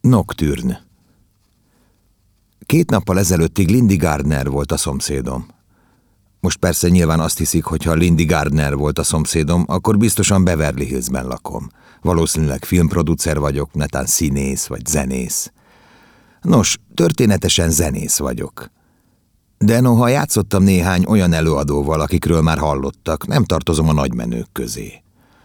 Nocturne. 2 nappal ezelőttig Lindy Gardner volt a szomszédom. Most persze nyilván azt hiszik, hogy ha Lindy Gardner volt a szomszédom, akkor biztosan Beverly Hillsben lakom. Valószínűleg filmproducer vagyok, netán színész vagy zenész. Nos, történetesen zenész vagyok. De noha játszottam néhány olyan előadóval, akikről már hallottak, nem tartozom a nagymenők közé.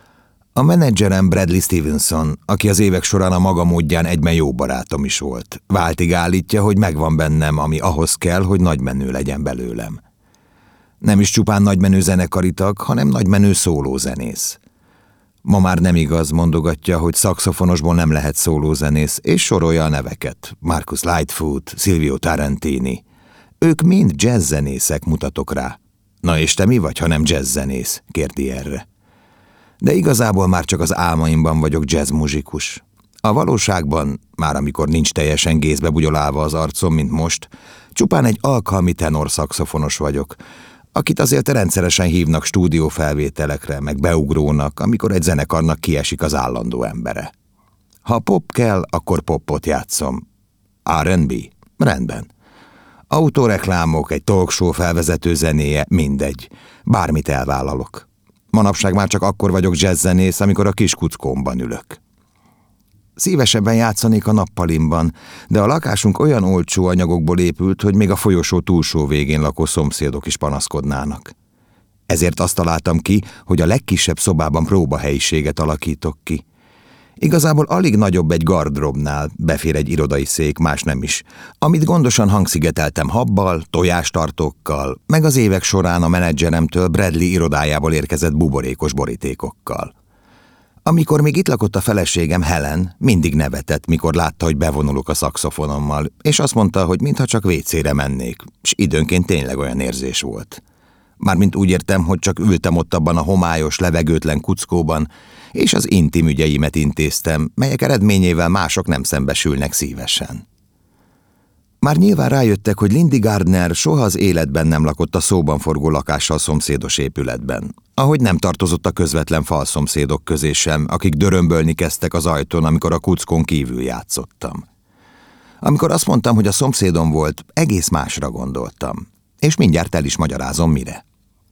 A menedzserem Bradley Stevenson, aki az évek során a maga módján egyben jó barátom is volt, váltig állítja, hogy megvan bennem, ami ahhoz kell, hogy nagymenő legyen belőlem. Nem is csupán nagymenő zenekari tag, hanem nagymenő szólózenész. Ma már nem igaz, mondogatja, hogy szaxofonosból nem lehet szólózenész, és sorolja a neveket. Marcus Lightfoot, Silvio Tarantini. Ők mind jazzzenészek, mutatok rá. Na és te mi vagy, ha nem jazzzenész? Kérdi erre. De igazából már csak az álmaimban vagyok jazzmuzsikus. A valóságban, már amikor nincs teljesen gézbe bugyolálva az arcom, mint most, csupán egy alkalmi tenor szaxofonos vagyok, akit azért rendszeresen hívnak stúdiófelvételekre, meg beugrónak, amikor egy zenekarnak kiesik az állandó embere. Ha pop kell, akkor popot játszom. R&B? Rendben. Autoreklámok, egy talkshow felvezető zenéje, mindegy. Bármit elvállalok. Manapság már csak akkor vagyok jazzzenész, amikor a kis kuckómban ülök. Szívesebben játszanék a nappalimban, de a lakásunk olyan olcsó anyagokból épült, hogy még a folyosó túlsó végén lakó szomszédok is panaszkodnának. Ezért azt találtam ki, hogy a legkisebb szobában próbahelyiséget alakítok ki. Igazából alig nagyobb egy gardróbnál, befér egy irodai szék, más nem is, amit gondosan hangszigeteltem habbal, tojástartókkal, meg az évek során a menedzseremtől Bradley irodájából érkezett buborékos borítékokkal. Amikor még itt lakott a feleségem, Helen, mindig nevetett, mikor látta, hogy bevonulok a szaxofonommal, és azt mondta, hogy mintha csak vécére mennék, s időnként tényleg olyan érzés volt. Mármint úgy értem, hogy csak ültem ott abban a homályos, levegőtlen kuckóban, és az intim ügyeimet intéztem, melyek eredményével mások nem szembesülnek szívesen. Már nyilván rájöttek, hogy Lindy Gardner soha az életben nem lakott a szóban forgó lakással szomszédos épületben, ahogy nem tartozott a közvetlen falszomszédok közé sem, akik dörömbölni kezdtek az ajtón, amikor a kuckón kívül játszottam. Amikor azt mondtam, hogy a szomszédom volt, egész másra gondoltam, és mindjárt el is magyarázom, mire.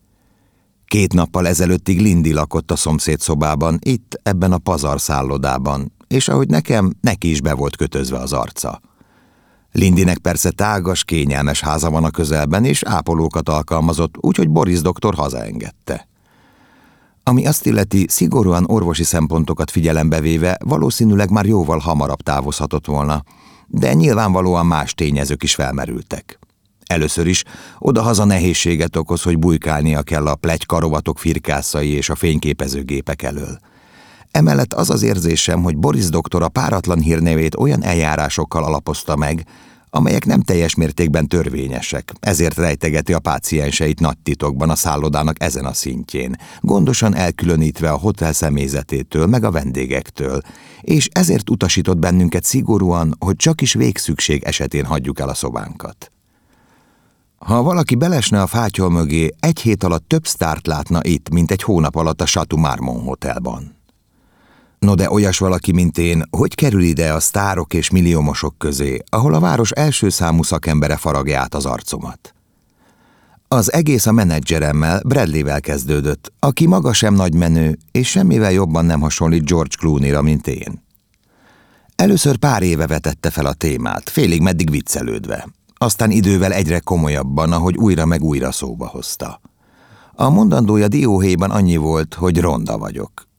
2 nappal ezelőttig Lindy lakott a szomszéd szobában, itt, ebben a pazar szállodában, és ahogy nekem, neki is be volt kötözve az arca. Lindynek persze tágas, kényelmes háza van a közelben, és ápolókat alkalmazott, úgyhogy Boris doktor hazaengedte. Ami azt illeti, szigorúan orvosi szempontokat figyelembe véve valószínűleg már jóval hamarabb távozhatott volna, de nyilvánvalóan más tényezők is felmerültek. Először is odahaza nehézséget okoz, hogy bujkálnia kell a pletykarovatok firkászai és a fényképezőgépek elől. Emellett az az érzésem, hogy Boris doktor a páratlan hírnevét olyan eljárásokkal alapozta meg, amelyek nem teljes mértékben törvényesek, ezért rejtegeti a pácienseit nagy titokban a szállodának ezen a szintjén, gondosan elkülönítve a hotel személyzetétől meg a vendégektől, és ezért utasított bennünket szigorúan, hogy csak is végszükség esetén hagyjuk el a szobánkat. Ha valaki belesne a fátyol mögé, 1 hét alatt több sztárt látna itt, mint egy hónap alatt a Chateau Marmont hotelban. No de olyas valaki, mint én, hogy kerül ide a sztárok és milliómosok közé, ahol a város első számú szakembere faragja át az arcomat? Az egész a menedzseremmel, Bradleyvel kezdődött, aki maga sem nagymenő, és semmivel jobban nem hasonlít George Clooneyra, mint én. Először pár éve vetette fel a témát, félig meddig viccelődve. Aztán idővel egyre komolyabban, ahogy újra meg újra szóba hozta. A mondandója dióhéjban annyi volt, hogy ronda vagyok.